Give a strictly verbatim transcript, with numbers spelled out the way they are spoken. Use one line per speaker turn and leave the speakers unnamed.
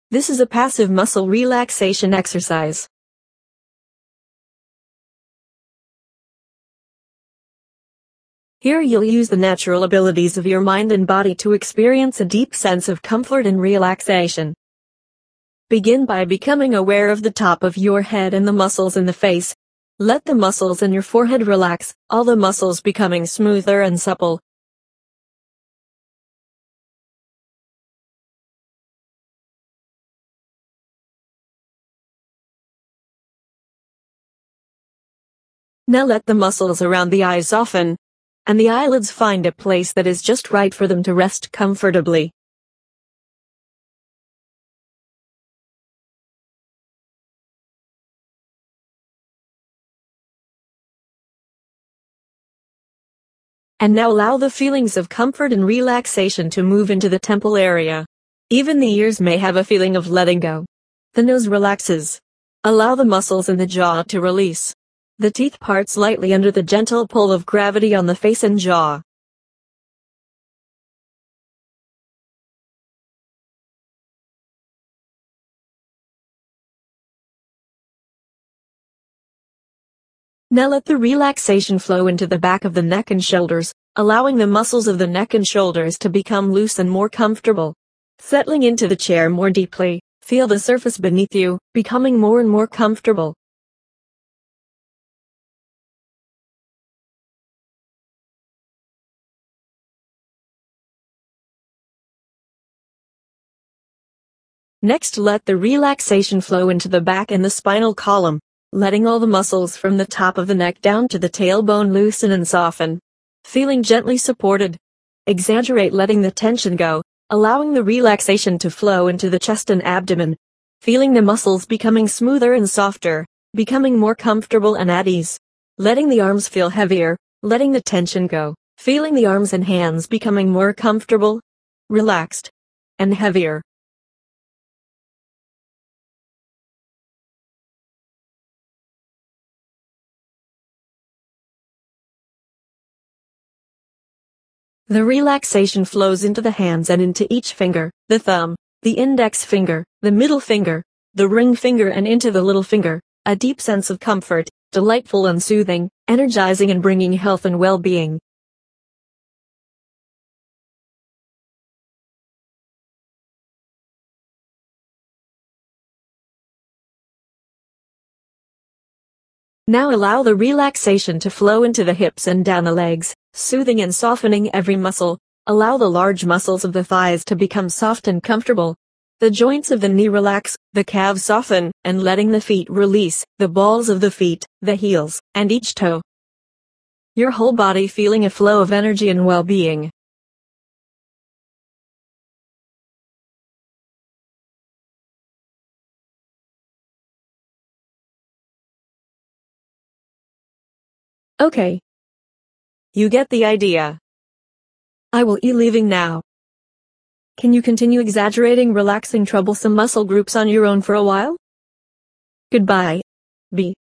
This is a passive muscle relaxation exercise. Here you'll use the natural abilities of your mind and body to experience a deep sense of comfort and relaxation. Begin by becoming aware of the top of your head and the muscles in the face. Let the muscles in your forehead relax, all the muscles becoming smoother and supple. Now let the muscles around the eyes soften, and the eyelids find a place that is just right for them to rest comfortably. And now allow the feelings of comfort and relaxation to move into the temple area. Even the ears may have a feeling of letting go. The nose relaxes. Allow the muscles in the jaw to release. The teeth part slightly under the gentle pull of gravity on the face and jaw. Now let the relaxation flow into the back of the neck and shoulders, allowing the muscles of the neck and shoulders to become loose and more comfortable. Settling into the chair more deeply, feel the surface beneath you, becoming more and more comfortable. Next, let the relaxation flow into the back and the spinal column, letting all the muscles from the top of the neck down to the tailbone loosen and soften. Feeling gently supported. Exaggerate letting the tension go, allowing the relaxation to flow into the chest and abdomen. Feeling the muscles becoming smoother and softer, becoming more comfortable and at ease. Letting the arms feel heavier, letting the tension go. Feeling the arms and hands becoming more comfortable, relaxed, and heavier. The relaxation flows into the hands and into each finger, the thumb, the index finger, the middle finger, the ring finger and into the little finger, a deep sense of comfort, delightful and soothing, energizing and bringing health and well-being. Now allow the relaxation to flow into the hips and down the legs, soothing and softening every muscle. Allow the large muscles of the thighs to become soft and comfortable. The joints of the knee relax, the calves soften, and letting the feet release, the balls of the feet, the heels, and each toe. Your whole body feeling a flow of energy and well-being. Okay. You get the idea. I will be leaving now. Can you continue exaggerating relaxing troublesome muscle groups on your own for a while? Goodbye. B.